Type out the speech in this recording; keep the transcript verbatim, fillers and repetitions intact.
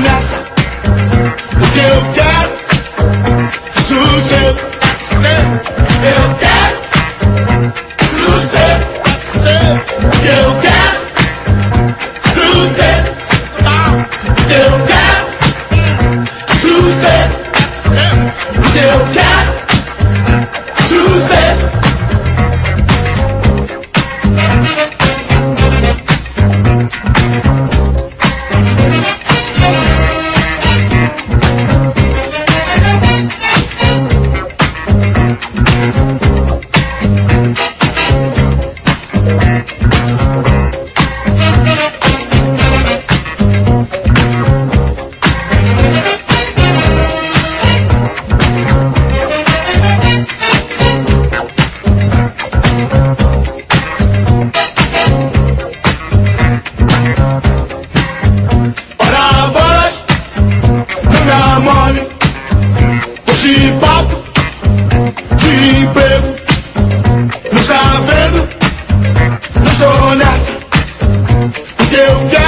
nessa. O que eu quero, sossego. Eu quero, sossego. O que eu quero, sossego. O que eu quero, sossego. O que eu quero, sossego. De papo, de emprego, não está vendo? Não estou nessa. O que eu quero.